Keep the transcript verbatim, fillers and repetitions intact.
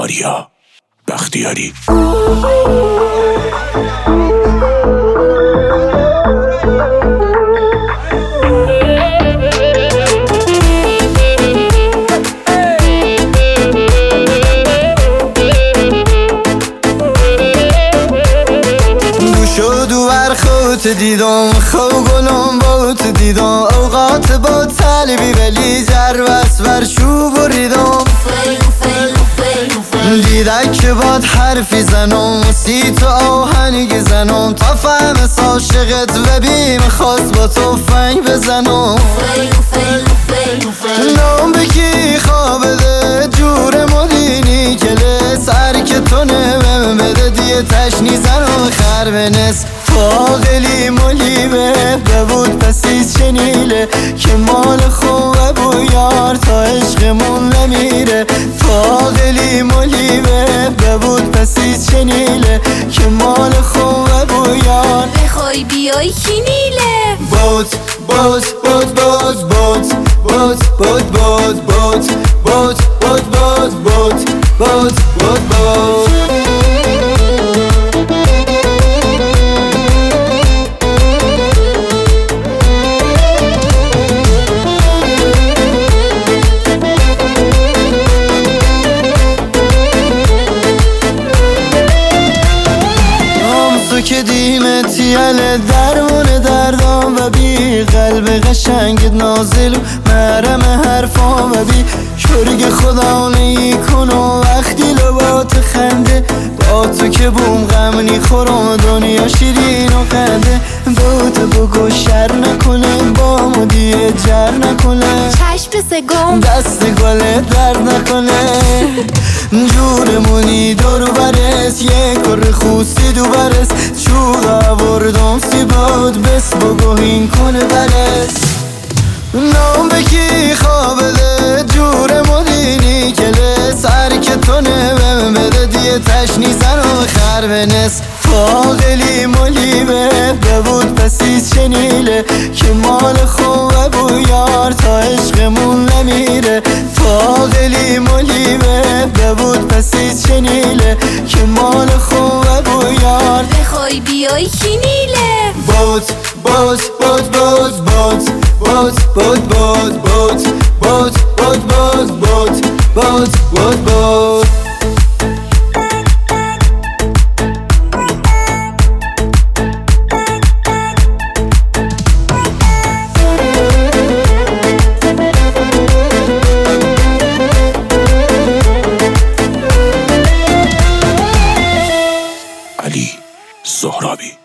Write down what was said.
آریا بختیاری. شدو بر خود دیدم خو گلم بوت دیدم اوقات با طلبی ولی جربس بر شو بریدم دیدک که باد حرفی زنم سی تو آهنگ زنم تا فهم عاشقت و بیم خواست با تو فنگ بزنم نام بکی خوابه ده جور مدینی کله سر که تو نمیم بده دیه تشنی زنم خر بنس فاقلی ملیبه ببود پسیز شنیله که مال خوبه بو یار تا عشقمون نمیره فاقلی ملیبه ببود پسیز شنیله که مال خوبه بو یار بخوای بیای کی نیله بوت بوت بوت بوت بوت بوت بوت بوت بوت بوت بوت بوت بوت بوت بوت بوت تو که دیمت یله درمون دردام و بی قلب قشنگت نازل و محرم حرفام و بی شرگ خدا نیکن و وقتی لبات خنده با تو که بوم غم نیخورم دنیا شیرین و قنده با تو بگو شر نکنه با مدیه جر نکنه چشم سگم دست گله درد نکنه جورمونی دورو برس یک کر خوستی دو برس چوغا وردم سی بود بس بگو این کنه برس نام بکی خوابه ده جور مدینی کله سر که تو نمیم بده دیه تشنی زنم خر بنس فاقلی ملیبه ببود پسیز شنیله که مال خوبه بو یار تا عشقمون نمیره فاقلی ملیبه ببود پسیز شنیله که مال خوبه بو یار بخوای بیای کی نیله بوت بوت بوت بوت بوت بوت بوت بوت بوت بوت بوت بوت بوت بوت بوت بوت علی سهرابی.